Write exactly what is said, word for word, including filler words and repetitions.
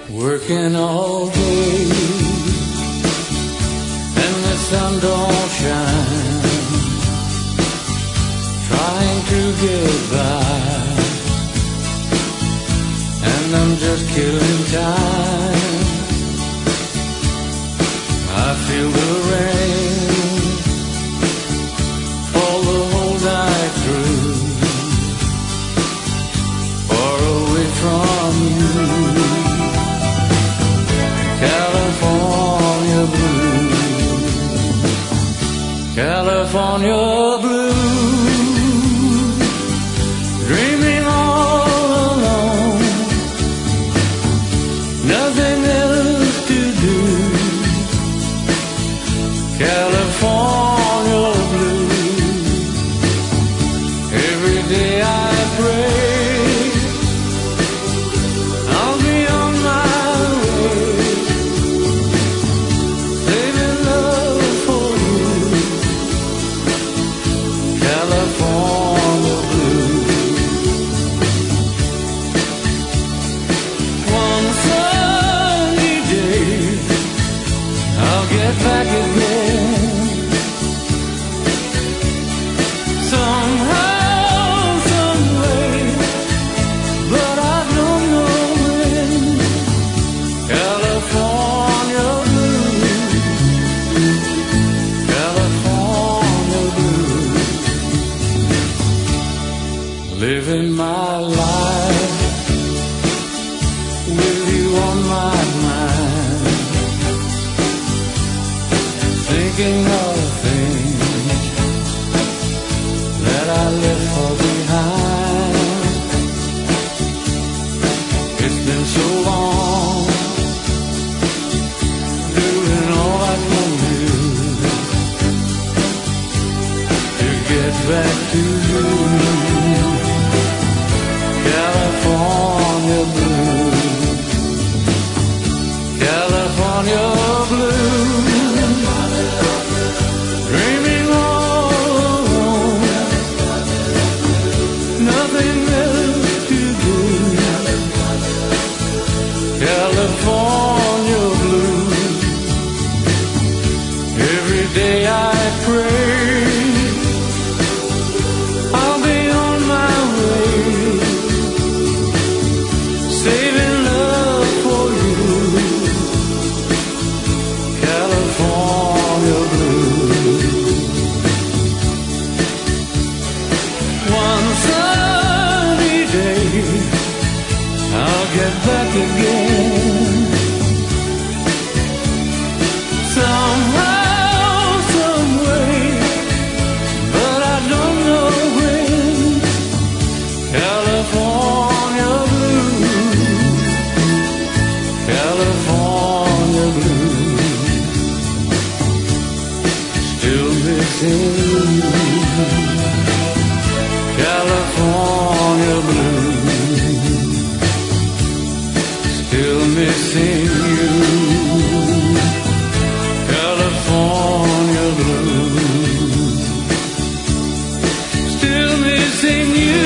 Working all day and the sun don't shine, trying to get by, and I'm just killing time. I feel the rain fall the whole night through, far away from you. California blue, California blue, dreaming all alone, nothing else to do. California blue, every day I pray I'll be on my way, saving love for you. California blue. One sunny day I'll get back again, somehow, some way, but I don't know when. California blue, California blue, living my life with you on my mind, thinking of things that I left far behind. It's been so long, doing all I can do to get back to you. California blue, California blue, dreaming all alone, nothing else to do. California blue, every day I pray I'll be on my way, saving love for you. California blue. One sunny day I'll get back again, somehow, some way, but I don't know when. California blue, California blue, still missing you. California blue, still missing you. California blue, still missing you.